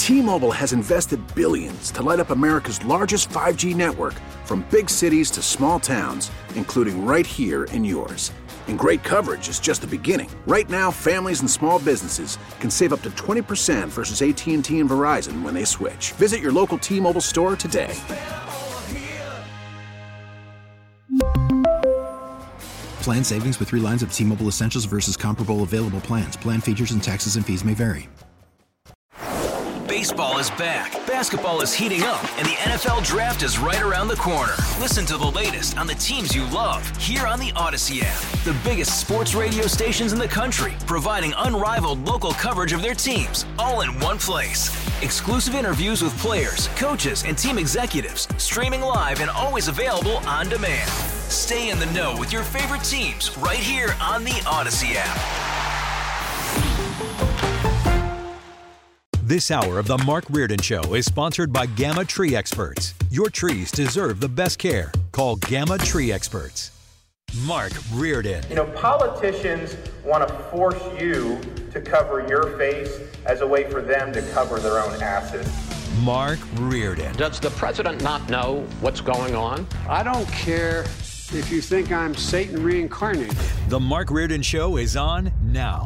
T-Mobile has invested billions to light up America's largest 5G network, from big cities to small towns, including right here in yours. And great coverage is just the beginning. Right now, families and small businesses can save up to 20% versus AT&T and Verizon when they switch. Visit your local T-Mobile store today. Plan savings with 3 lines of T-Mobile Essentials versus comparable available plans. Plan features and taxes and fees may vary. Baseball is back, basketball is heating up, and the NFL Draft is right around the corner. Listen to the latest on the teams you love here on the Odyssey app. The biggest sports radio stations in the country, providing unrivaled local coverage of their teams, all in one place. Exclusive interviews with players, coaches, and team executives, streaming live and always available on demand. Stay in the know with your favorite teams right here on the Odyssey app. This hour of the Mark Reardon Show is sponsored by Gamma Tree Experts. Your trees deserve the best care. Call Gamma Tree Experts. Mark Reardon. You know, politicians want to force you to cover your face as a way for them to cover their own asses. Mark Reardon. Does the president not know what's going on? I don't care if you think I'm Satan reincarnated. The Mark Reardon Show is on now.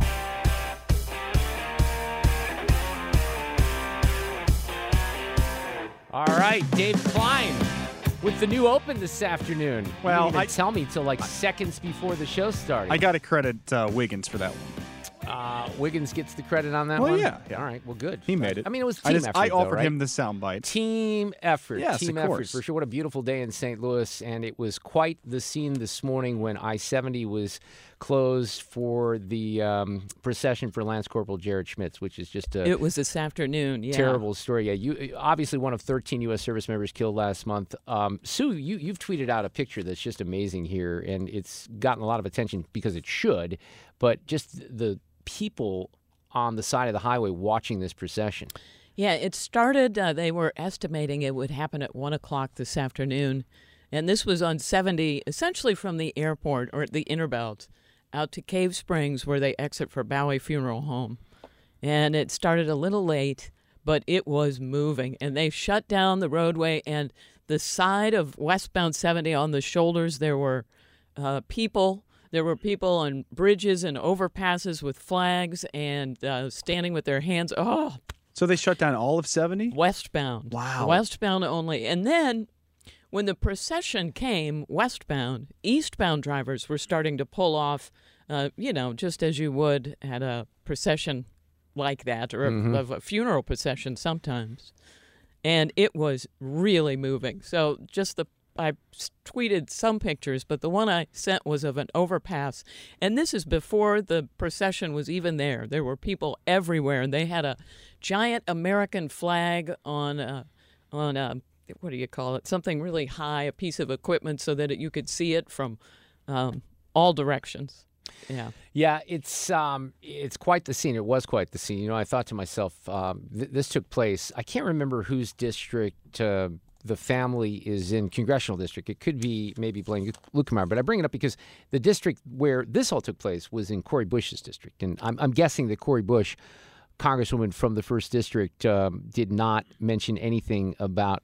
All right, Dave Klein with the new open this afternoon. Well, you didn't even tell me till like seconds before the show started. I got to credit Wiggins for that one. Wiggins gets the credit on that one? Well, yeah. All right, well, good. He made it. I mean, it was team effort, I offered right? him the soundbite. Team effort. Yes, team of effort, course. for sure. What a beautiful day in St. Louis, and it was quite the scene this morning when I-70 was closed for the procession for Lance Corporal Jared Schmitz, which is just a... It was this afternoon, yeah. Terrible story. Yeah, you obviously one of 13 U.S. service members killed last month. Sue, you've tweeted out a picture that's just amazing here, and it's gotten a lot of attention because it should, but just the people on the side of the highway watching this procession. Yeah, it started, they were estimating it would happen at 1 o'clock this afternoon, and this was on 70, essentially from the airport, or the Interbelt, out to Cave Springs, where they exit for Bowie Funeral Home. And it started a little late, but it was moving, and they shut down the roadway, and the side of westbound 70 on the shoulders, there were people. There were people on bridges and overpasses with flags and standing with their hands. Oh, so they shut down all of 70? Westbound. Wow. Westbound only. And then when the procession came westbound, eastbound drivers were starting to pull off, just as you would at a procession like that, or of a funeral procession sometimes. And it was really moving. So I tweeted some pictures, but the one I sent was of an overpass. And this is before the procession was even there. There were people everywhere, and they had a giant American flag on what do you call it? Something really high, a piece of equipment, so that you could see it from all directions. Yeah, it's quite the scene. It was quite the scene. You know, I thought to myself, this took place. I can't remember whose district the family is in, congressional district. It could be maybe Blaine Luetkemeyer, but I bring it up because the district where this all took place was in Cori Bush's district, and I'm guessing that Cori Bush, Congresswoman from the 1st District, did not mention anything about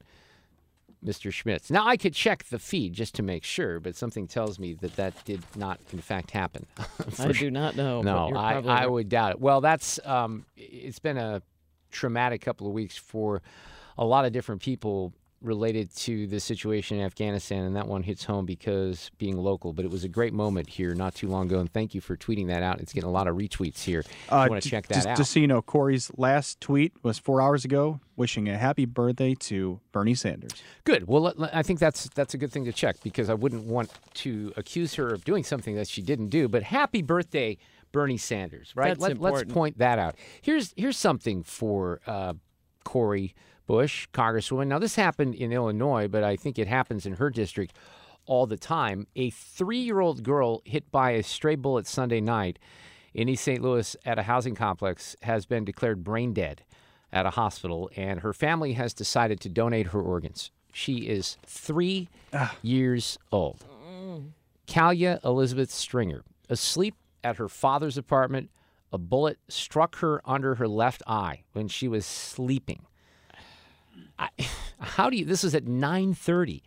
Mr. Schmitz. Now, I could check the feed just to make sure, but something tells me that did not, in fact, happen. I do not know. No, I would doubt it. Well, that's it's been a traumatic couple of weeks for a lot of different people related to the situation in Afghanistan, and that one hits home because being local. But it was a great moment here not too long ago, and thank you for tweeting that out. It's getting a lot of retweets here. I want to check that out. Just so you know, Corey's last tweet was 4 hours ago, wishing a happy birthday to Bernie Sanders. Good. Well, I think that's a good thing to check, because I wouldn't want to accuse her of doing something that she didn't do. But happy birthday, Bernie Sanders, right? Let's point that out. Here's something for Cori Bush, Congresswoman. Now, this happened in Illinois, but I think it happens in her district all the time. A 3-year-old girl hit by a stray bullet Sunday night in East St. Louis at a housing complex has been declared brain dead at a hospital, and her family has decided to donate her organs. She is 3 years old. Kalia Elizabeth Stringer, asleep at her father's apartment, a bullet struck her under her left eye when she was sleeping. This was at 9:30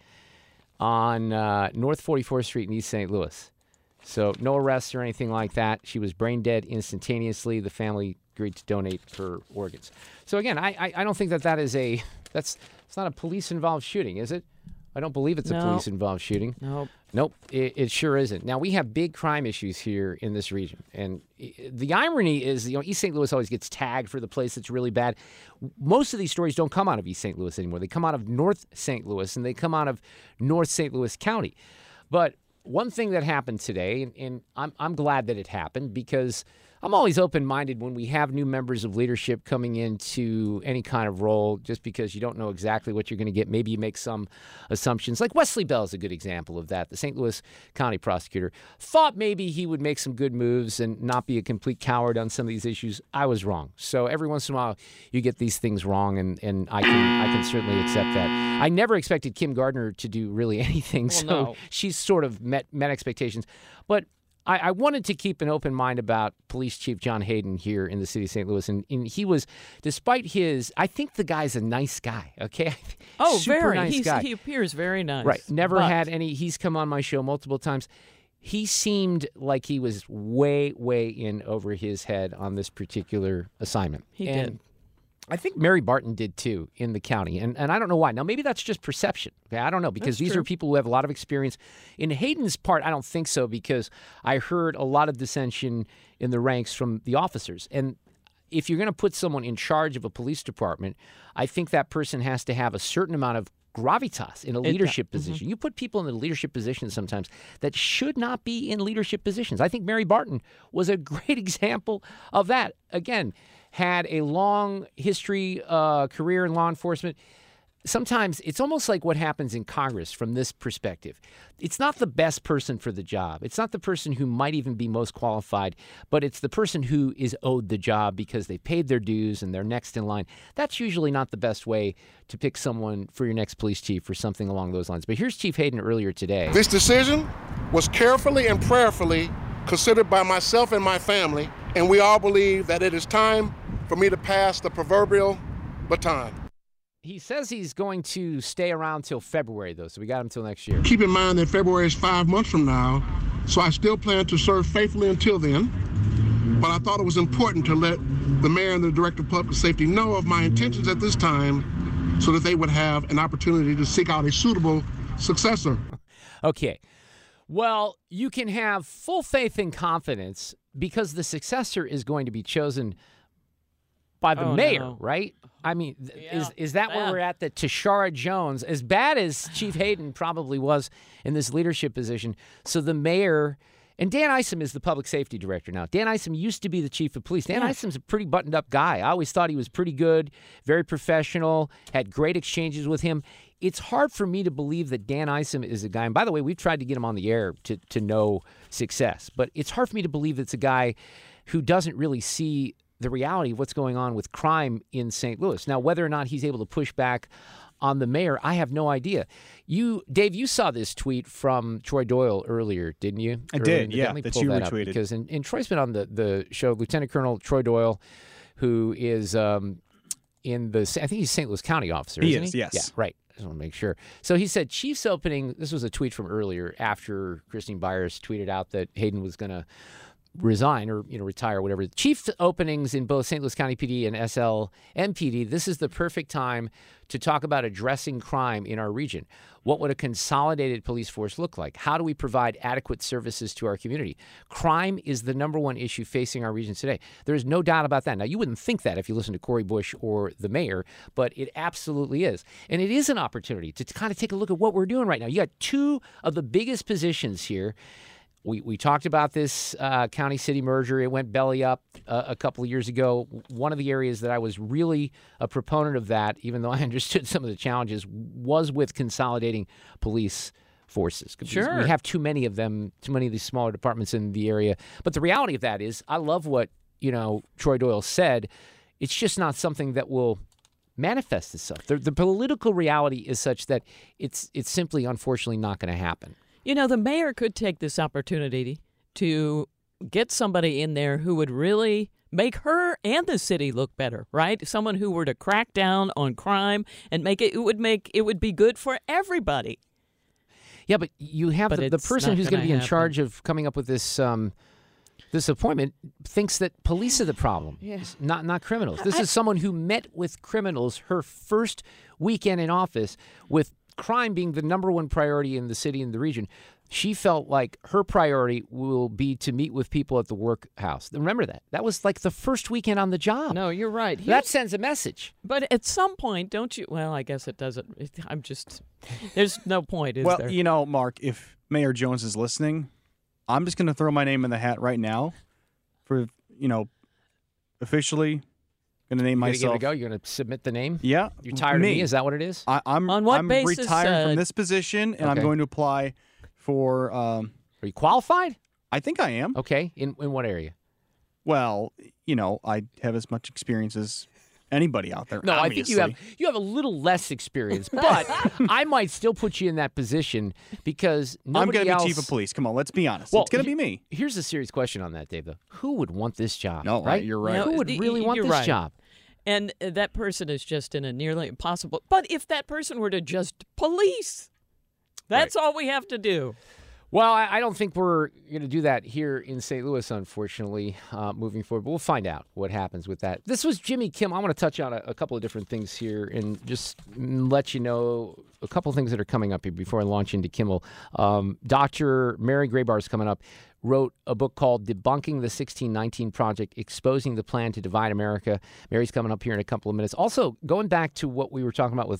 on North 44th Street in East St. Louis. So no arrests or anything like that. She was brain dead instantaneously. The family agreed to donate her organs. So again, I don't think that is it's not a police-involved shooting, is it? I don't believe it's a police-involved shooting. Nope, it sure isn't. Now, we have big crime issues here in this region. And the irony is, East St. Louis always gets tagged for the place that's really bad. Most of these stories don't come out of East St. Louis anymore. They come out of North St. Louis, and they come out of North St. Louis County. But one thing that happened today, and I'm glad that it happened, because I'm always open-minded when we have new members of leadership coming into any kind of role, just because you don't know exactly what you're going to get. Maybe you make some assumptions. Like Wesley Bell is a good example of that. The St. Louis County prosecutor thought maybe he would make some good moves and not be a complete coward on some of these issues. I was wrong. So every once in a while, you get these things wrong, and I can certainly accept that. I never expected Kim Gardner to do really anything, she's sort of met expectations. But I wanted to keep an open mind about Police Chief John Hayden here in the city of St. Louis. And he was, despite I think the guy's a nice guy, okay? Super nice guy. He appears very nice. Right. Never had any, he's come on my show multiple times. He seemed like he was way, way in over his head on this particular assignment. He did. I think Mary Barton did too in the county, and I don't know why. Now, maybe that's just perception. Okay? I don't know, because these are people who have a lot of experience. In Hayden's part, I don't think so, because I heard a lot of dissension in the ranks from the officers. And if you're going to put someone in charge of a police department, I think that person has to have a certain amount of gravitas in a leadership position. You put people in the leadership positions sometimes that should not be in leadership positions. I think Mary Barton was a great example of that. Again, had a long history, career in law enforcement. Sometimes it's almost like what happens in Congress from this perspective. It's not the best person for the job. It's not the person who might even be most qualified, but it's the person who is owed the job because they paid their dues and they're next in line. That's usually not the best way to pick someone for your next police chief or something along those lines. But here's Chief Hayden earlier today. This decision was carefully and prayerfully considered by myself and my family, and we all believe that it is time for me to pass the proverbial baton. He says he's going to stay around till February, though, so we got him till next year. Keep in mind that February is 5 months from now, so I still plan to serve faithfully until then. But I thought it was important to let the mayor and the director of public safety know of my intentions at this time so that they would have an opportunity to seek out a suitable successor. Okay. Well, you can have full faith and confidence because the successor is going to be chosen by the mayor, right? I mean, is that where we're at? That Tashara Jones, as bad as Chief Hayden probably was in this leadership position, so the mayor, and Dan Isom is the public safety director now. Dan Isom used to be the chief of police. Dan Isom's a pretty buttoned-up guy. I always thought he was pretty good, very professional, had great exchanges with him. It's hard for me to believe that Dan Isom is a guy, and by the way, we've tried to get him on the air to no success, but it's hard for me to believe it's a guy who doesn't really see the reality of what's going on with crime in St. Louis. Now, whether or not he's able to push back on the mayor, I have no idea. Dave, you saw this tweet from Troy Doyle earlier, didn't you? I did, yeah, that you retweeted. Because Troy's been on the show, Lieutenant Colonel Troy Doyle, who is I think he's a St. Louis County officer, isn't he? Yes. Yeah, right. I just want to make sure. So he said Chiefs opening, this was a tweet from earlier after Christine Byers tweeted out that Hayden was going to resign or retire, whatever. Chief openings in both St. Louis County PD and SLMPD. This is the perfect time to talk about addressing crime in our region. What would a consolidated police force look like? How do we provide adequate services to our community? Crime is the number one issue facing our region today. There's no doubt about that. Now, you wouldn't think that if you listen to Cori Bush or the mayor, but it absolutely is. And it is an opportunity to kind of take a look at what we're doing right now. You got two of the biggest positions here. We talked about this county-city merger. It went belly up a couple of years ago. One of the areas that I was really a proponent of that, even though I understood some of the challenges, was with consolidating police forces. Sure. We have too many of them, too many of these smaller departments in the area. But the reality of that is, I love what Troy Doyle said. It's just not something that will manifest itself. The political reality is such that it's simply, unfortunately, not going to happen. The mayor could take this opportunity to get somebody in there who would really make her and the city look better, right? Someone who were to crack down on crime and it would be good for everybody. Yeah, but you have the person who's going to be in charge of coming up with this this appointment thinks that police are the problem, not criminals. This is someone who met with criminals her first weekend in office, with crime being the number one priority in the city and the region. She felt like her priority will be to meet with people at the workhouse. Remember that. That was like the first weekend on the job. No, you're right. That sends a message. But at some point, don't you? Well, I guess it doesn't. There's no point, is there? Well, you know, Mark, if Mayor Jones is listening, I'm just going to throw my name in the hat right now for, officially going to name myself. You're going to give it a go? You're going to submit the name? Yeah. You're tired of me? Is that what it is? I'm On what basis? I'm retired from this position, and I'm going to apply for... Are you qualified? I think I am. Okay. In what area? Well, I have as much experience as anybody out there. No, obviously. I think you have a little less experience, but I might still put you in that position because nobody I'm going to else... be chief of police. Come on, let's be honest. Well, it's going to be me. Here's a serious question on that, Dave, though. Who would want this job? No, right? You're right. No, Who would really want this job? And that person is just in a nearly impossible... But if that person were to just police, that's all we have to do. Well, I don't think we're going to do that here in St. Louis, unfortunately, moving forward. But we'll find out what happens with that. This was Jimmy Kimmel. I want to touch on a couple of different things here and just let you know a couple of things that are coming up here before I launch into Kimmel. Dr. Mary Grabar is coming up. Wrote a book called Debunking the 1619 Project, Exposing the Plan to Divide America. Mary's coming up here in a couple of minutes. Also, going back to what we were talking about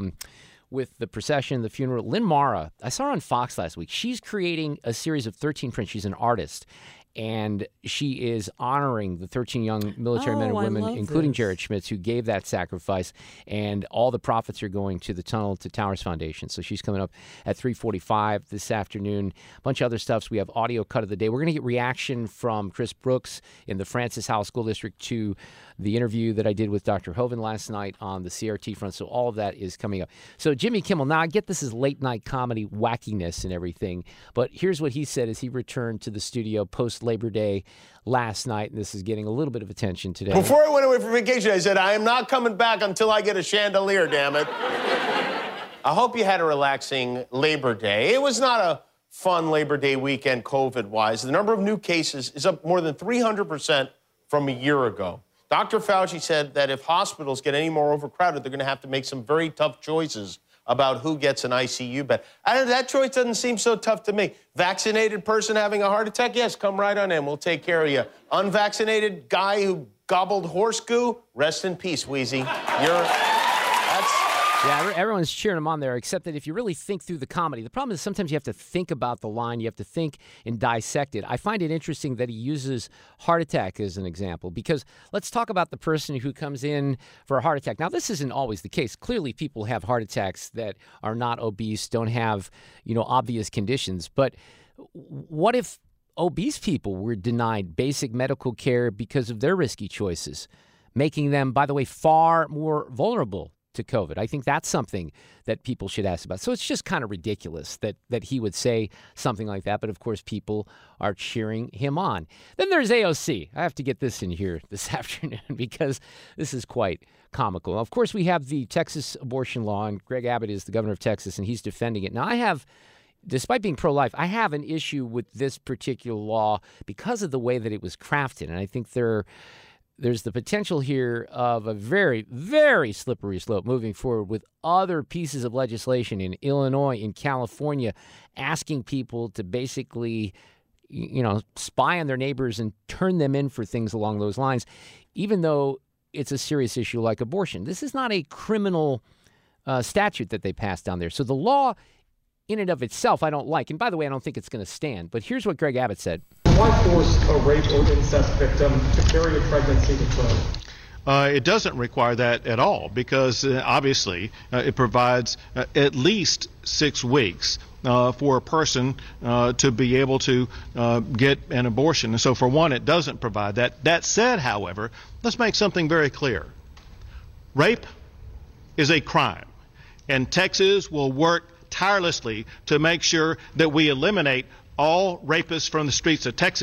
with the procession, the funeral, Lynn Mara, I saw her on Fox last week. She's creating a series of 13 prints. She's an artist, and she is honoring the 13 young military men and women, including Jared Schmitz, who gave that sacrifice, and all the profits are going to the Tunnel to Towers Foundation. So she's coming up at 3:45 this afternoon. A bunch of other stuff. So we have audio cut of the day. We're going to get reaction from Chris Brooks in the Francis Howell School District to the interview that I did with Dr. Hovind last night on the CRT front. So all of that is coming up. So Jimmy Kimmel, now I get this is late night comedy wackiness and everything, but here's what he said as he returned to the studio post Labor Day last night, and this is getting a little bit of attention today. Before I went away for vacation, I said, I am not coming back until I get a chandelier, damn it. I hope you had a relaxing Labor Day. It was not a fun Labor Day weekend COVID-wise. The number of new cases is up more than 300% from a year ago. Dr. Fauci said that if hospitals get any more overcrowded, they're going to have to make some very tough choices about who gets an ICU bed. That choice doesn't seem so tough to me. Vaccinated person having a heart attack? Yes, come right on in. We'll take care of you. Unvaccinated guy who gobbled horse goo? Rest in peace, Wheezy. Yeah, everyone's cheering him on there, except that if you really think through the comedy, the problem is sometimes you have to think about the line. You have to think and dissect it. I find it interesting that he uses heart attack as an example, because let's talk about the person who comes in for a heart attack. Now, this isn't always the case. Clearly, people have heart attacks that are not obese, don't have, obvious conditions. But what if obese people were denied basic medical care because of their risky choices, making them, by the way, far more vulnerable to COVID? I think that's something that people should ask about. So it's just kind of ridiculous that he would say something like that. But of course, people are cheering him on. Then there's AOC. I have to get this in here this afternoon because this is quite comical. Of course, we have the Texas abortion law, and Greg Abbott is the governor of Texas, and he's defending it. Now, despite being pro-life, I have an issue with this particular law because of the way that it was crafted. And I think there's the potential here of a very, very slippery slope moving forward with other pieces of legislation in Illinois, in California, asking people to basically, spy on their neighbors and turn them in for things along those lines, even though it's a serious issue like abortion. This is not a criminal statute that they passed down there. So the law in and of itself, I don't like. And by the way, I don't think it's going to stand. But here's what Greg Abbott said. Why force a rape or incest victim to carry a pregnancy to term? It doesn't require that at all because obviously it provides at least 6 weeks for a person to be able to get an abortion. And so for one, it doesn't provide that. That said, however, let's make something very clear. Rape is a crime, and Texas will work tirelessly to make sure that we eliminate all rapists from the streets of Texas.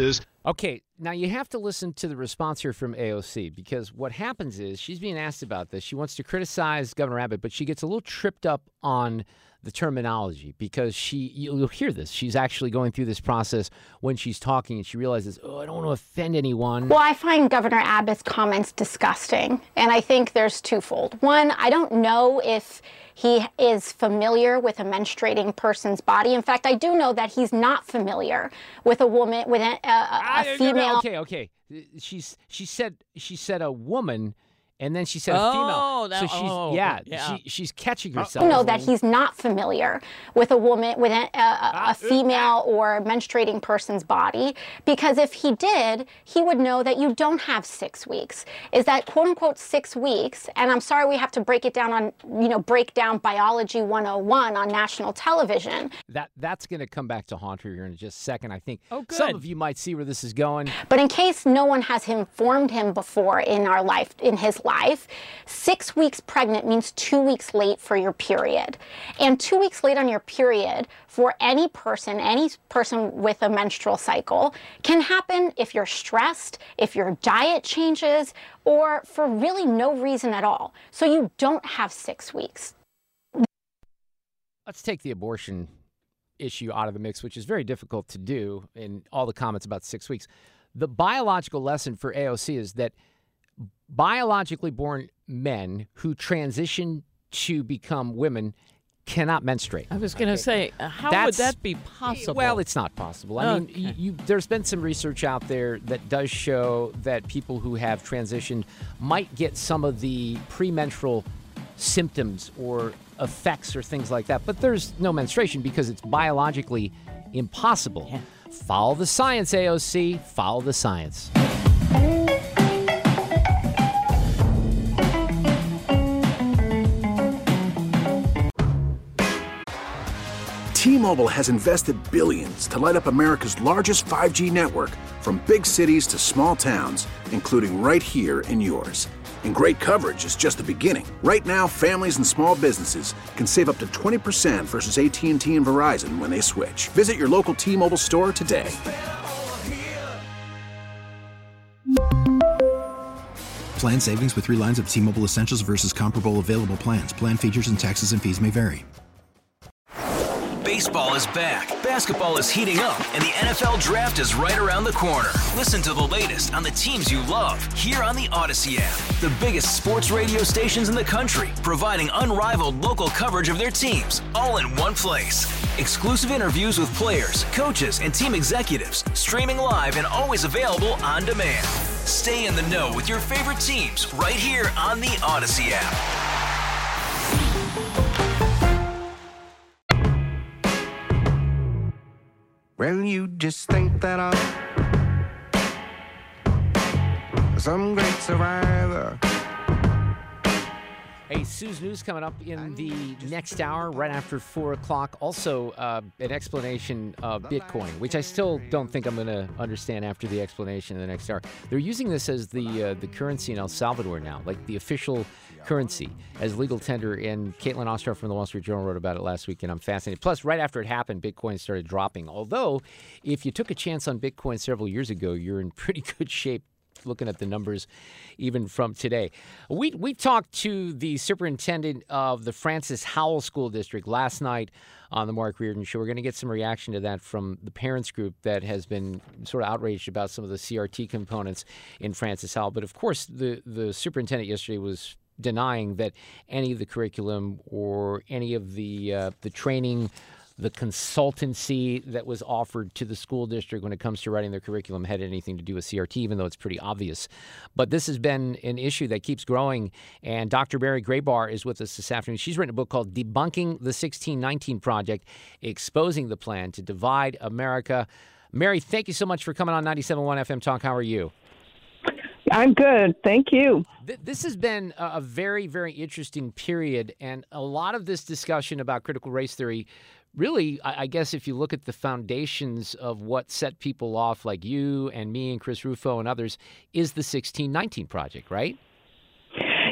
Okay, now you have to listen to the response here from AOC, because what happens is she's being asked about this. She wants to criticize Governor Abbott, but she gets a little tripped up on the terminology because you'll hear this. She's actually going through this process when she's talking, and she realizes, I don't want to offend anyone. Well, I find Governor Abbott's comments disgusting, and I think there's twofold. One, I don't know if he is familiar with a menstruating person's body. In fact, I do know that he's not familiar with a woman, with a female. Okay. She said a woman. And then she said a female. She's catching herself. I know that he's not familiar with a woman, with a female or menstruating person's body, because if he did, he would know that you don't have 6 weeks. Is that quote unquote 6 weeks? And I'm sorry we have to break it down on, break down Biology 101 on national television. That's going to come back to haunt her here in just a second. I think some of you might see where this is going. But in case no one has informed him before in his life, 6 weeks pregnant means 2 weeks late for your period. And 2 weeks late on your period for any person with a menstrual cycle can happen if you're stressed, if your diet changes, or for really no reason at all. So you don't have 6 weeks. Let's take the abortion issue out of the mix, which is very difficult to do in all the comments about 6 weeks. The biological lesson for AOC is that biologically born men who transition to become women cannot menstruate. I was going to say, how would that be possible? Well, it's not possible. I mean, there's been some research out there that does show that people who have transitioned might get some of the premenstrual symptoms or effects or things like that, but there's no menstruation because it's biologically impossible. Yeah. Follow the science, AOC. Follow the science. T-Mobile has invested billions to light up America's largest 5G network, from big cities to small towns, including right here in yours. And great coverage is just the beginning. Right now, families and small businesses can save up to 20% versus AT&T and Verizon when they switch. Visit your local T-Mobile store today. Plan savings with 3 lines of T-Mobile Essentials versus comparable available plans. Plan features and taxes and fees may vary. Baseball is back, basketball is heating up, and the NFL Draft is right around the corner. Listen to the latest on the teams you love here on the Odyssey app. The biggest sports radio stations in the country, providing unrivaled local coverage of their teams, all in one place. Exclusive interviews with players, coaches, and team executives, streaming live and always available on demand. Stay in the know with your favorite teams right here on the Odyssey app. Well, you just think that I'm some great survivor. Hey, Sue's News coming up in the next hour, right after 4 o'clock. Also, an explanation of Bitcoin, which I still don't think I'm going to understand after the explanation in the next hour. They're using this as the currency in El Salvador now, like the official currency as legal tender. And Caitlin Ostroff from the Wall Street Journal wrote about it last week, and I'm fascinated. Plus, right after it happened, Bitcoin started dropping. Although, if you took a chance on Bitcoin several years ago, you're in pretty good shape looking at the numbers even from today. We talked to the superintendent of the Francis Howell School District last night on the Mark Reardon Show. We're going to get some reaction to that from the parents group that has been sort of outraged about some of the CRT components in Francis Howell. But of course, the superintendent yesterday was denying that any of the curriculum or any of the training, the consultancy that was offered to the school district when it comes to writing their curriculum had anything to do with CRT, even though it's pretty obvious. But this has been an issue that keeps growing, and Dr. Mary Graybar is with us this afternoon. She's written a book called Debunking the 1619 Project, Exposing the Plan to Divide America. Mary, thank you so much for coming on 97.1 FM Talk. How are you? I'm good. Thank you. This has been a very, very interesting period, and a lot of this discussion about critical race theory really, I guess if you look at the foundations of what set people off like you and me and Chris Rufo and others, is the 1619 Project, right?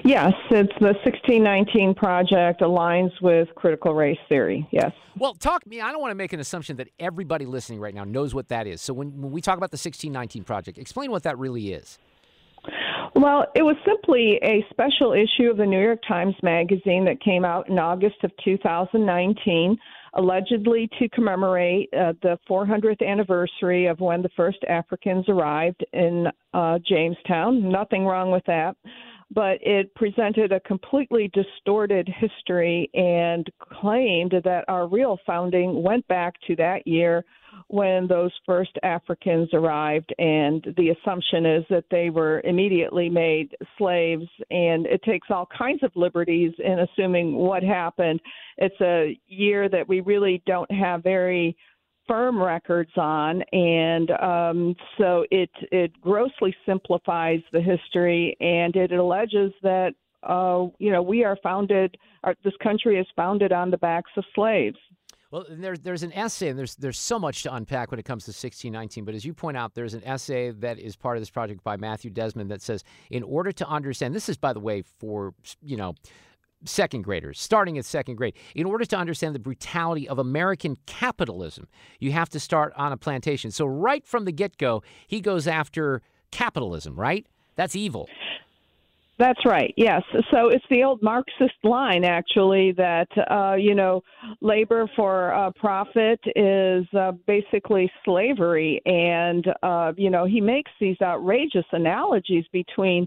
Yes, it's the 1619 Project aligns with critical race theory, yes. Well, I don't want to make an assumption that everybody listening right now knows what that is. So when we talk about the 1619 Project, explain what that really is. Well, it was simply a special issue of the New York Times Magazine that came out in August of 2019, allegedly to commemorate the 400th anniversary of when the first Africans arrived in Jamestown. Nothing wrong with that. But it presented a completely distorted history and claimed that our real founding went back to that year when those first Africans arrived, and the assumption is that they were immediately made slaves, and it takes all kinds of liberties in assuming what happened. It's a year that we really don't have very firm records on, and so it grossly simplifies the history, and it alleges that we are founded, this country is founded on the backs of slaves. Well, there's an essay, and there's so much to unpack when it comes to 1619. But as you point out, there's an essay that is part of this project by Matthew Desmond that says, in order to understand, this is, by the way, for second graders, starting at second grade, in order to understand the brutality of American capitalism, you have to start on a plantation. So right from the get-go, he goes after capitalism, right? That's evil. That's right, yes. So it's the old Marxist line, actually, that, labor for profit is basically slavery. And, he makes these outrageous analogies between,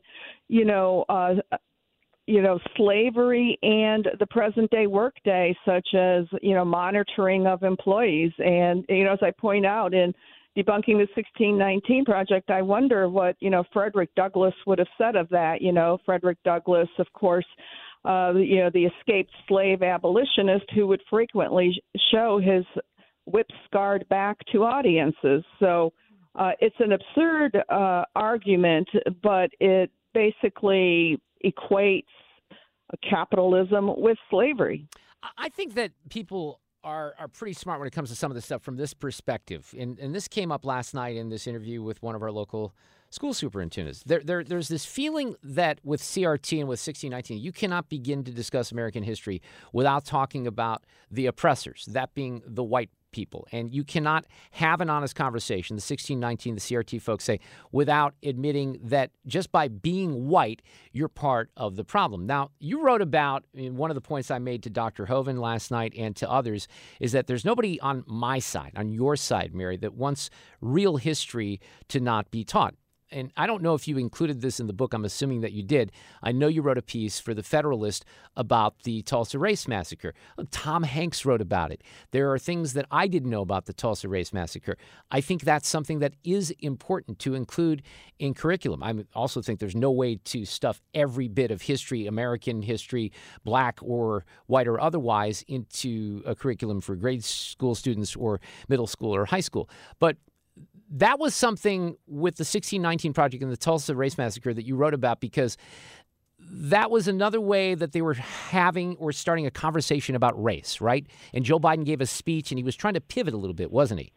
slavery and the present day workday, such as, monitoring of employees. And, as I point out in Debunking the 1619 Project, I wonder what, Frederick Douglass would have said of that. Frederick Douglass, of course, the escaped slave abolitionist who would frequently show his whip-scarred back to audiences. So it's an absurd argument, but it basically equates capitalism with slavery. I think that people are pretty smart when it comes to some of this stuff from this perspective. And this came up last night in this interview with one of our local school superintendents. There's this feeling that with CRT and with 1619, you cannot begin to discuss American history without talking about the oppressors, that being the white people. And you cannot have an honest conversation, the 1619, the CRT folks say, without admitting that just by being white, you're part of the problem. Now, you wrote about, and one of the points I made to Dr. Hoven last night and to others, is that there's nobody on my side, on your side, Mary, that wants real history to not be taught. And I don't know if you included this in the book. I'm assuming that you did. I know you wrote a piece for The Federalist about the Tulsa Race Massacre. Look, Tom Hanks wrote about it. There are things that I didn't know about the Tulsa Race Massacre. I think that's something that is important to include in curriculum. I also think there's no way to stuff every bit of history, American history, black or white or otherwise, into a curriculum for grade school students or middle school or high school. But that was something with the 1619 Project and the Tulsa Race Massacre that you wrote about, because that was another way that they were having or starting a conversation about race, right? And Joe Biden gave a speech, and he was trying to pivot a little bit, wasn't he?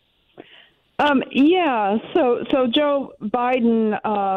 Yeah. So Joe Biden,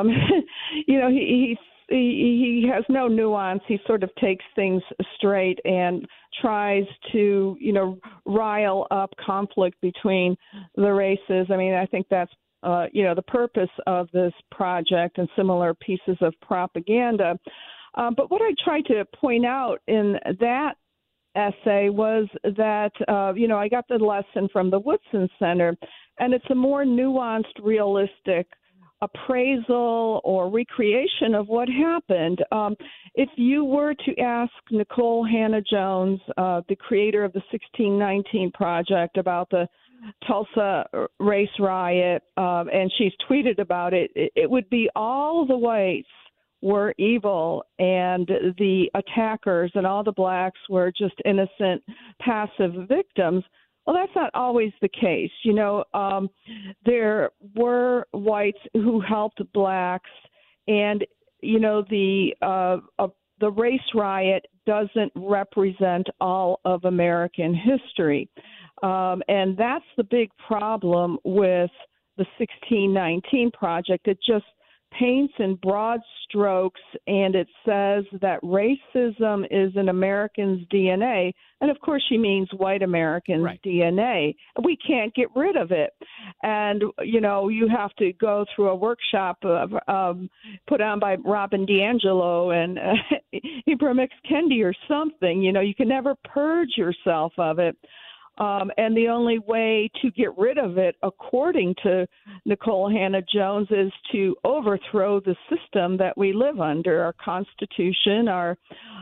he has no nuance. He sort of takes things straight and tries to, rile up conflict between the races. I mean, I think that's, the purpose of this project and similar pieces of propaganda. But what I tried to point out in that essay was that, I got the lesson from the Woodson Center, and it's a more nuanced, realistic appraisal or recreation of what happened. If you were to ask Nicole Hannah-Jones, the creator of the 1619 Project, about the Tulsa race riot, and she's tweeted about it, it would be all the whites were evil and the attackers and all the blacks were just innocent, passive victims. Well, that's not always the case. There were whites who helped blacks, and, the race riot doesn't represent all of American history. And that's the big problem with the 1619 Project. It just paints in broad strokes, and it says that racism is in Americans' DNA. And of course, she means white Americans' DNA. We can't get rid of it. And, you have to go through a workshop put on by Robin DiAngelo and Ibram X. Kendi or something. You can never purge yourself of it. And the only way to get rid of it, according to Nikole Hannah-Jones, is to overthrow the system that we live under, our Constitution, our,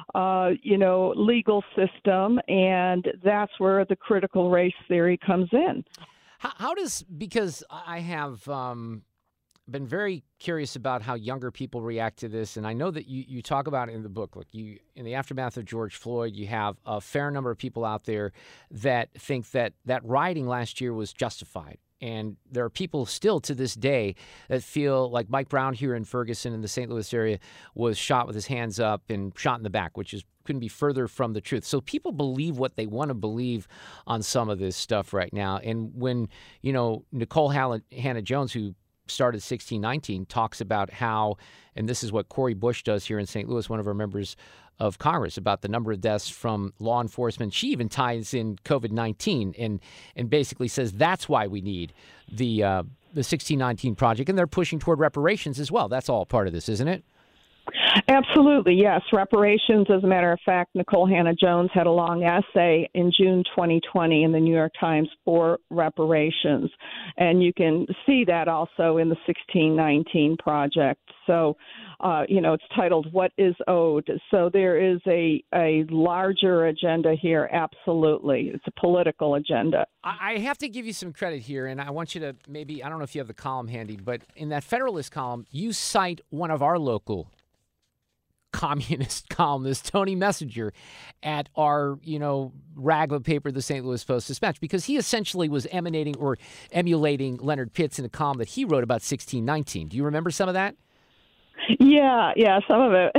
legal system, and that's where the critical race theory comes in. Because I have been very curious about how younger people react to this, and I know that you talk about it in the book. Look, in the aftermath of George Floyd, you have a fair number of people out there that think that rioting last year was justified. And there are people still to this day that feel like Mike Brown here in Ferguson in the St. Louis area was shot with his hands up and shot in the back, which couldn't be further from the truth. So people believe what they want to believe on some of this stuff right now. And when, Nikole Hannah-Jones, who started 1619, talks about how, and this is what Cori Bush does here in St. Louis, one of our members of Congress, about the number of deaths from law enforcement. She even ties in COVID-19 and basically says that's why we need the 1619 Project, and they're pushing toward reparations as well. That's all part of this, isn't it? Absolutely, yes. Reparations, as a matter of fact, Nikole Hannah-Jones had a long essay in June 2020 in the New York Times for reparations. And you can see that also in the 1619 Project. So, it's titled What is Owed? So there is a larger agenda here, absolutely. It's a political agenda. I have to give you some credit here, and I want you to maybe, I don't know if you have the column handy, but in that Federalist column, you cite one of our local communist columnist, Tony Messenger, at our, rag of paper, the St. Louis Post-Dispatch, because he essentially was emanating or emulating Leonard Pitts in a column that he wrote about 1619. Do you remember some of that? Yeah, some of it.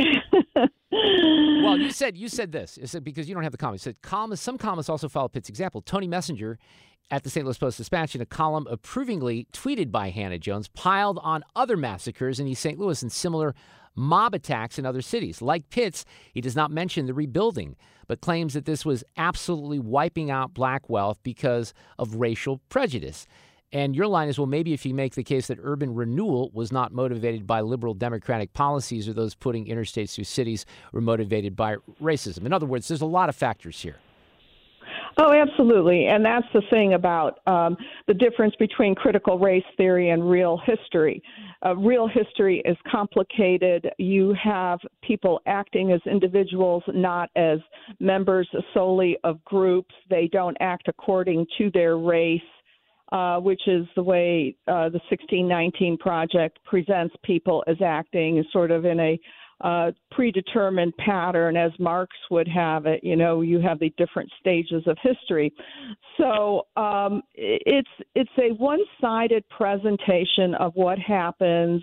Well, you said this. You said, because you don't have the column. You said some columnists also follow Pitt's example. Tony Messenger at the St. Louis Post-Dispatch, in a column approvingly tweeted by Hannah-Jones, piled on other massacres in East St. Louis and similar mob attacks in other cities. Like Pitts, he does not mention the rebuilding, but claims that this was absolutely wiping out black wealth because of racial prejudice. And your line is, well, maybe if you make the case that urban renewal was not motivated by liberal democratic policies, or those putting interstates through cities were motivated by racism. In other words, there's a lot of factors here. Oh, absolutely. And that's the thing about the difference between critical race theory and real history. Real history is complicated. You have people acting as individuals, not as members solely of groups. They don't act according to their race, which is the way the 1619 Project presents people as acting sort of in a predetermined pattern, as Marx would have it. You have the different stages of history. So it's a one-sided presentation of what happens.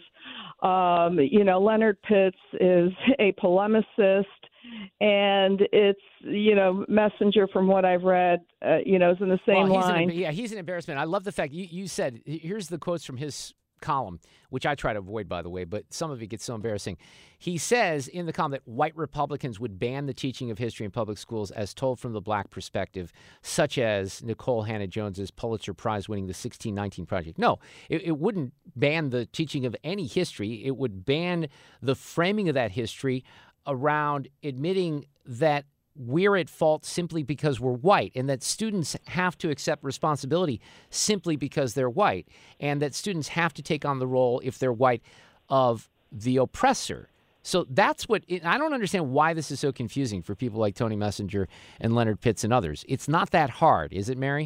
Leonard Pitts is a polemicist, and it's, Messenger, from what I've read, is in the same line. He's an embarrassment. I love the fact you said, here's the quotes from his column, which I try to avoid, by the way, but some of it gets so embarrassing. He says in the column that white Republicans would ban the teaching of history in public schools as told from the black perspective, such as Nikole Hannah-Jones's Pulitzer Prize-winning The 1619 Project. No, it wouldn't ban the teaching of any history. It would ban the framing of that history around admitting that we're at fault simply because we're white, and that students have to accept responsibility simply because they're white, and that students have to take on the role, if they're white, of the oppressor. So that's I don't understand why this is so confusing for people like Tony Messenger and Leonard Pitts and others. It's not that hard, is it, Mary?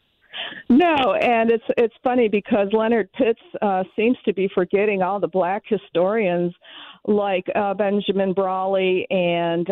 No, and it's funny because Leonard Pitts seems to be forgetting all the black historians like Benjamin Brawley and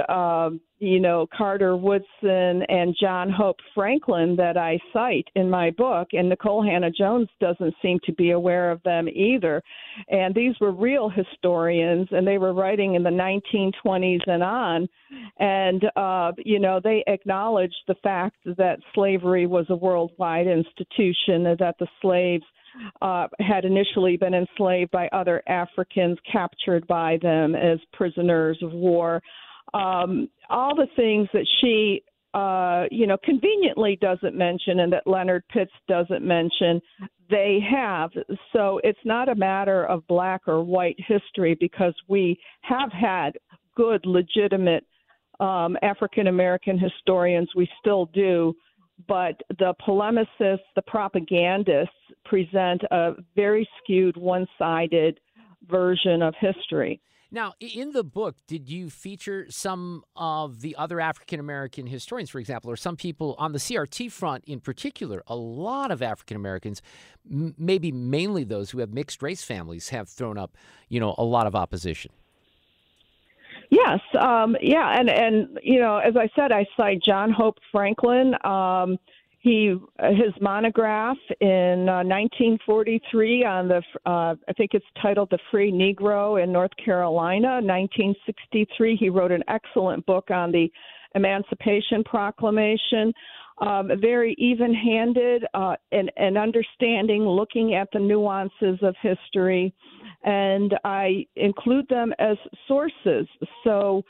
Carter Woodson and John Hope Franklin that I cite in my book, and Nikole Hannah-Jones doesn't seem to be aware of them either. And these were real historians, and they were writing in the 1920s and on, and they acknowledged the fact that slavery was a worldwide institution, and that the slaves had initially been enslaved by other Africans, captured by them as prisoners of war. All the things that she, conveniently doesn't mention and that Leonard Pitts doesn't mention, they have. So it's not a matter of black or white history, because we have had good, legitimate African-American historians. We still do. But the polemicists, the propagandists, present a very skewed, one-sided version of history. Now, in the book, did you feature some of the other African-American historians, for example, or some people on the CRT front in particular? A lot of African-Americans, maybe mainly those who have mixed-race families, have thrown up, a lot of opposition. Yes, and as I said, I cite John Hope Franklin. His monograph in 1943 on the I think it's titled "The Free Negro in North Carolina." 1963, he wrote an excellent book on the Emancipation Proclamation. Very even-handed and understanding, looking at the nuances of history, and I include them as sources. So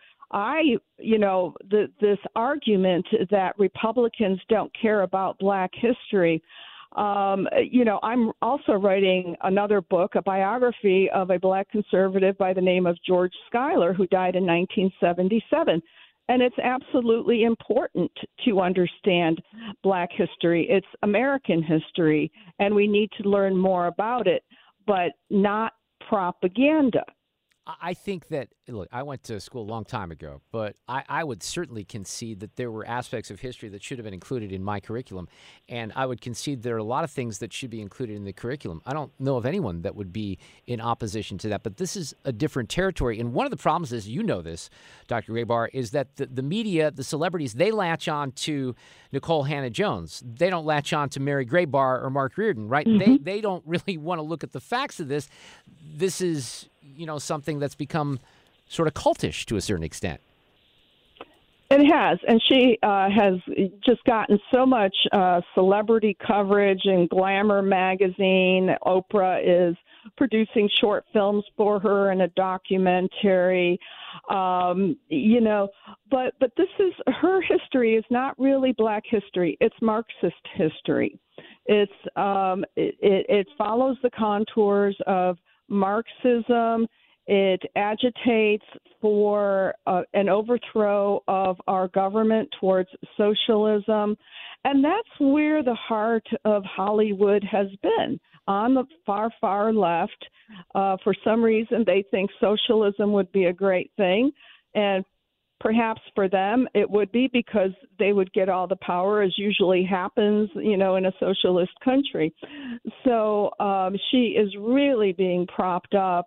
this argument that Republicans don't care about Black history, I'm also writing another book, a biography of a Black conservative by the name of George Schuyler, who died in 1977. And it's absolutely important to understand Black history. It's American history, and we need to learn more about it, but not propaganda. I think that, look, I went to school a long time ago, but I would certainly concede that there were aspects of history that should have been included in my curriculum, and I would concede there are a lot of things that should be included in the curriculum. I don't know of anyone that would be in opposition to that, but this is a different territory, and one of the problems is, this, Dr. Grabar, is that the media, the celebrities, they latch on to Nicole Hannah-Jones. They don't latch on to Mary Grabar or Mark Reardon, right? Mm-hmm. They don't really want to look at the facts of this. This is something that's become sort of cultish to a certain extent. It has, and she has just gotten so much celebrity coverage in Glamour magazine. Oprah is producing short films for her and a documentary. But this is, her history is not really Black history. It's Marxist history. It's it follows the contours of Marxism. It agitates for an overthrow of our government towards socialism. And that's where the heart of Hollywood has been, on the far, far left. For some reason, they think socialism would be a great thing. And perhaps for them it would be, because they would get all the power, as usually happens, in a socialist country. So she is really being propped up.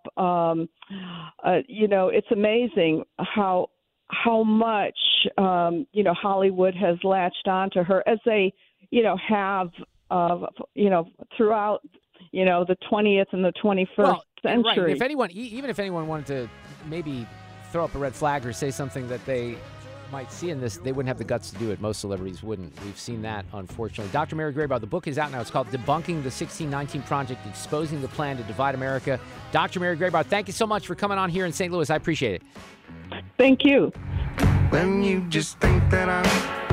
It's amazing how much Hollywood has latched onto her, as they have throughout the 20th and the 21st century. Right. Even if anyone wanted to maybe throw up a red flag or say something that they might see in this, they wouldn't have the guts to do it. Most celebrities wouldn't. We've seen that, unfortunately. Dr. Mary Grabar, the book is out now. It's called Debunking the 1619 Project, Exposing the Plan to Divide America. Dr. Mary Grabar, thank you so much for coming on here in St. Louis. I appreciate it. Thank you. When you just think that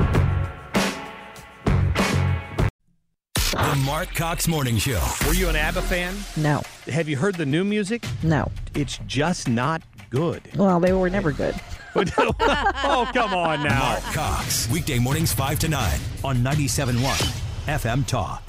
The Mark Cox Morning Show. Were you an ABBA fan? No. Have you heard the new music? No. It's just not good. Well, they were never good. Oh, come on now. Mark Cox. Weekday mornings 5 to 9 on 97.1 FM Talk.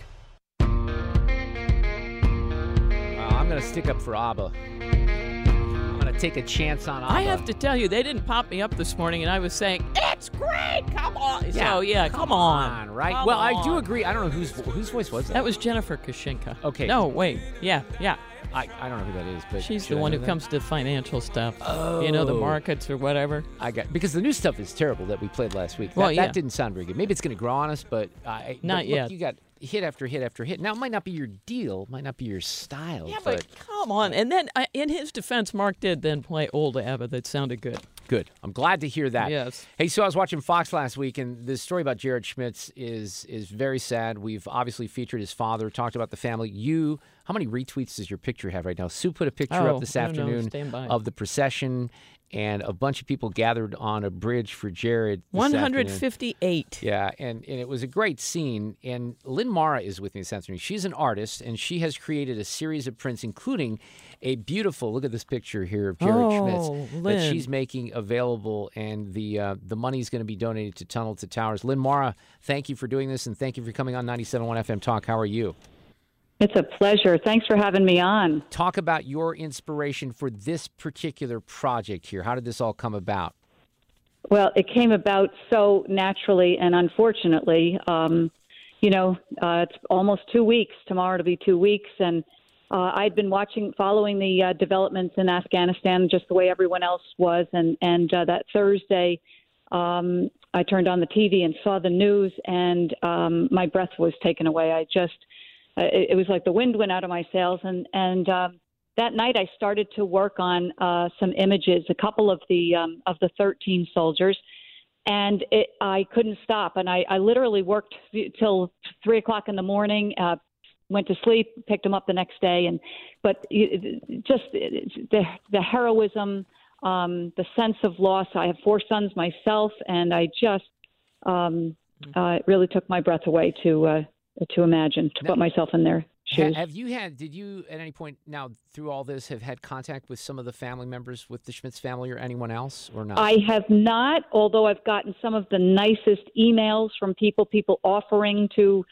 I'm going to stick up for ABBA. I'm going to take a chance on ABBA. I have to tell you, they didn't pop me up this morning, and I was saying, it's great, come on. Yeah, come on. Right? Come well, on. I do agree. I don't know whose voice was that. That was Jennifer Kushinka. Okay. No, wait. Yeah. I don't know who that is, but she's the one who comes to financial stuff. Oh. The markets or whatever. Because the new stuff is terrible that we played last week. That didn't sound very good. Maybe it's going to grow on us, but not yet. You got hit after hit after hit. Now, it might not be your deal, might not be your style. Yeah, but come on. And then, in his defense, Mark did then play old ABBA that sounded good. Good. I'm glad to hear that. Yes. Hey, so I was watching Fox last week, and this story about Jared Schmitz is very sad. We've obviously featured his father, talked about the family. How many retweets does your picture have right now? Sue put a picture up this afternoon of the procession, and a bunch of people gathered on a bridge for Jared this 158. afternoon. Yeah, and it was a great scene. And Lynn Mara is with me this afternoon. She's an artist, and she has created a series of prints, including a beautiful, look at this picture here of Jared Schmitz Lynn. that she's making available, and the money is going to be donated to Tunnel to Towers. Lynn Mara, thank you for doing this, and thank you for coming on 97.1 FM Talk. How are you? It's a pleasure. Thanks for having me on. Talk about your inspiration for this particular project here. How did this all come about? Well, it came about so naturally and unfortunately. It's almost 2 weeks. Tomorrow to be 2 weeks. And I'd been following the developments in Afghanistan just the way everyone else was. And that Thursday, I turned on the TV and saw the news, and my breath was taken away. It was like the wind went out of my sails. And that night I started to work on some images, a couple of the 13 soldiers, and I couldn't stop. And I literally worked till 3 o'clock in the morning, went to sleep, picked them up the next day. But just the heroism, the sense of loss. I have 4 sons myself, and I just it really took my breath away to imagine, to put myself in their shoes. Did you at any point now through all this have had contact with some of the family members with the Schmitz family or anyone else, or not? I have not, although I've gotten some of the nicest emails from people offering to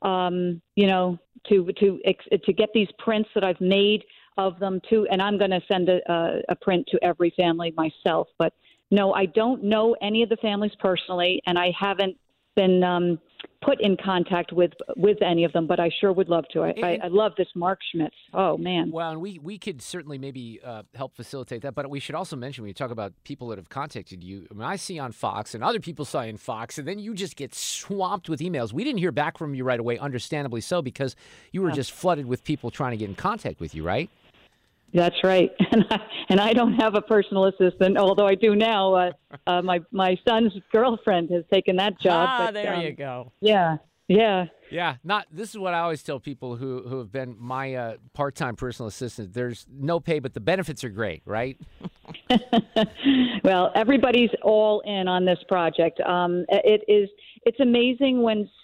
get these prints that I've made of them too. And I'm going to send a print to every family myself. But no, I don't know any of the families personally, and I haven't been put in contact with any of them, but I sure would love to. I love this Mark Schmitz. Oh, man. Well, and we could certainly maybe help facilitate that, but we should also mention when you talk about people that have contacted you, I mean, I see on Fox and other people saw in Fox, and then you just get swamped with emails. We didn't hear back from you right away, understandably so, because you were just flooded with people trying to get in contact with you, right? That's right. And I don't have a personal assistant, although I do now. My son's girlfriend has taken that job. There you go. Yeah. This is what I always tell people who have been my part-time personal assistant. There's no pay, but the benefits are great, right? Well, everybody's all in on this project. It's amazing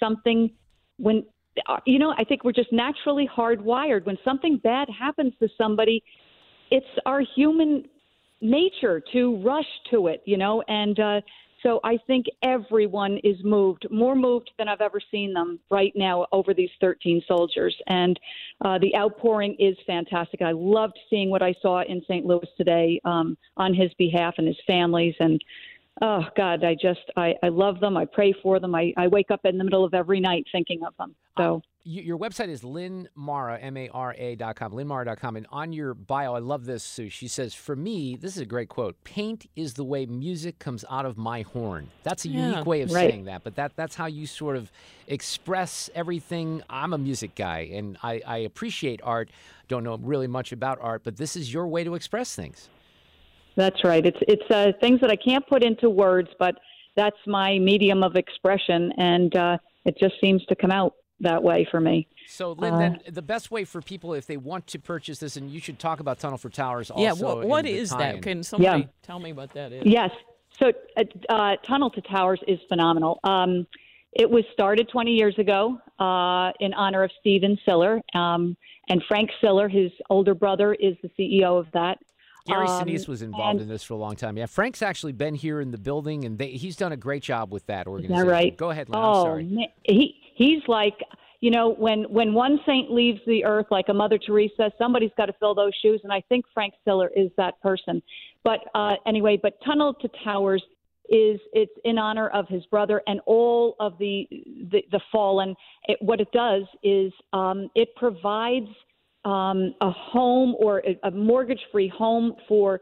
I think we're just naturally hardwired. When something bad happens to somebody, it's our human nature to rush to it, and so I think everyone is more moved than I've ever seen them right now over these 13 soldiers. And the outpouring is fantastic. I loved seeing what I saw in St. Louis today on his behalf and his families. And oh, God, I love them. I pray for them. I wake up in the middle of every night thinking of them. So your website is LynnMara, MARA.com, LynnMara.com. And on your bio, I love this, Sue. She says, for me, this is a great quote, paint is the way music comes out of my horn. That's a unique way of saying that, but that's how you sort of express everything. I'm a music guy, and I appreciate art. Don't know really much about art, but this is your way to express things. That's right. It's things that I can't put into words, but that's my medium of expression, and it just seems to come out that way for me. So, Lynn, then the best way for people, if they want to purchase this, and you should talk about Tunnel for Towers also. Yeah, what is that? Can somebody tell me what that is? Yes. So, Tunnel to Towers is phenomenal. It was started 20 years ago in honor of Steven Siller. And Frank Siller, his older brother, is the CEO of that. Gary Sinise was involved in this for a long time. Yeah, Frank's actually been here in the building, and he's done a great job with that organization. Is that right? Go ahead, Lynn. I'm sorry. Man. He's like, when one saint leaves the earth, like a Mother Teresa, somebody's got to fill those shoes, and I think Frank Siller is that person. But anyway, Tunnel to Towers it's in honor of his brother and all of the fallen. What it does is it provides a home or a mortgage-free home for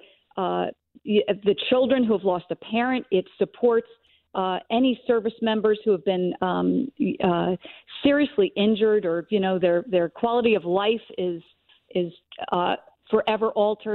the children who have lost a parent. It supports any service members who have been seriously injured, or their quality of life is forever altered.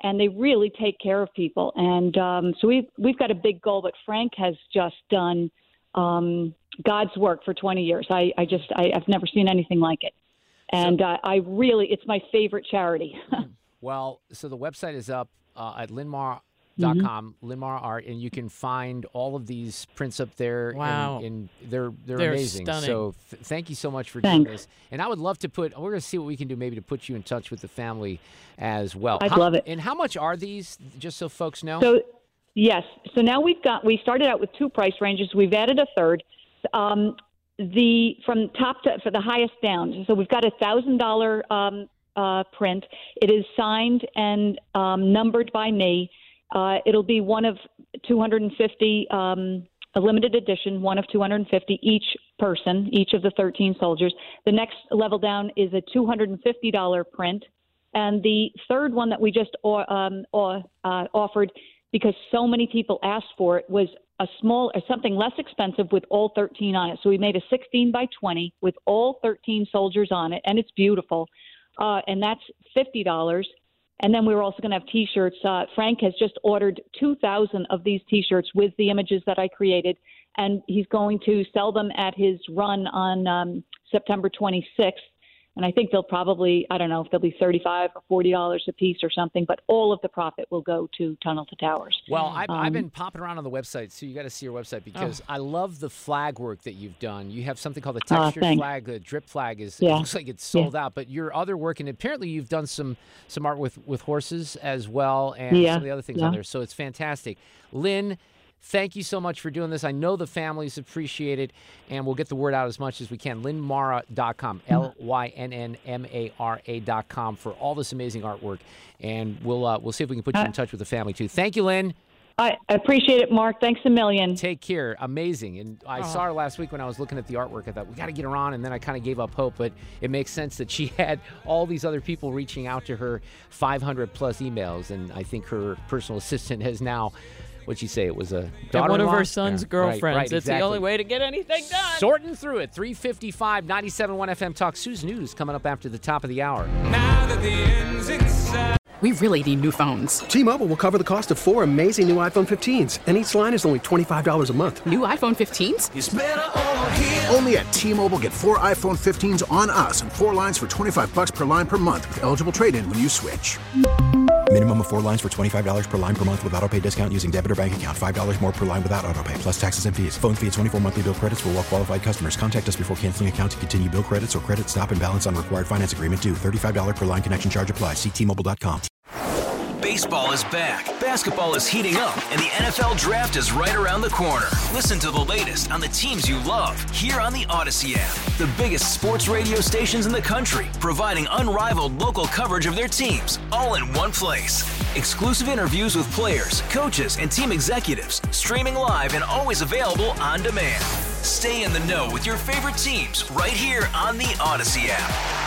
and they really take care of people. And so we've got a big goal, but Frank has just done God's work for 20 years. I've never seen anything like it. And it's my favorite charity. Well, so the website is up at linmar.com, Linmar Art, and you can find all of these prints up there. Wow. And they're amazing. Stunning. So thank you so much for doing this. And I would love to we're going to see what we can do maybe to put you in touch with the family as well. I'd love it. And how much are these, just so folks know? So, yes. So now we started out with 2 price ranges. We've added a third. From top to for the highest down. So we've got $1,000 print. It is signed and numbered by me. It'll be one of 250, a limited edition, one of 250 each person, each of the 13 soldiers. The next level down is a $250 print. And the third one that we just offered, because so many people asked for it, was something less expensive with all 13 on it. So we made a 16 by 20 with all 13 soldiers on it, and it's beautiful. And that's $50. And then we were also going to have T-shirts. Frank has just ordered 2,000 of these T-shirts with the images that I created, and he's going to sell them at his run on September 26th. And I think they'll probably, I don't know if they'll be $35 or $40 a piece or something, but all of the profit will go to Tunnel to Towers. Well, I've been popping around on the website, so you got to see your website because I love the flag work that you've done. You have something called the textured flag. The drip flag it looks like it's sold out, but your other work, and apparently you've done some art with horses as well, and some of the other things on there. So it's fantastic. Lynn, thank you so much for doing this. I know the families appreciate it, and we'll get the word out as much as we can. Linmara.com, LYNNMARA.com for all this amazing artwork, and we'll see if we can put you in touch with the family too. Thank you, Lynn. I appreciate it, Mark. Thanks a million. Take care. Amazing. And I saw her last week when I was looking at the artwork. I thought, we got to get her on, and then I kind of gave up hope, but it makes sense that she had all these other people reaching out to her, 500-plus emails, and I think her personal assistant has now... What'd you say? It was a daughter-in-law? One of her son's girlfriends. Right, it's the only way to get anything done. Sorting through it. 3:55, 97.1 FM Talk. Sue's News coming up after the top of the hour. Now that the end's inside. We really need new phones. T-Mobile will cover the cost of 4 amazing new iPhone 15s, and each line is only $25 a month. New iPhone 15s? It's better over here. Only at T-Mobile, get 4 iPhone 15s on us and 4 lines for $25 per line per month with eligible trade-in when you switch. Minimum of 4 lines for $25 per line per month with autopay discount using debit or bank account. $5 more per line without autopay, plus taxes and fees. Phone fee at 24 monthly bill credits for well-qualified customers. Contact us before canceling account to continue bill credits or credit stop and balance on required finance agreement due. $35 per line connection charge applies. See T-Mobile.com. Baseball is back, basketball is heating up, and the NFL Draft is right around the corner. Listen to the latest on the teams you love here on the Odyssey app. The biggest sports radio stations in the country, providing unrivaled local coverage of their teams, all in one place. Exclusive interviews with players, coaches, and team executives, streaming live and always available on demand. Stay in the know with your favorite teams right here on the Odyssey app.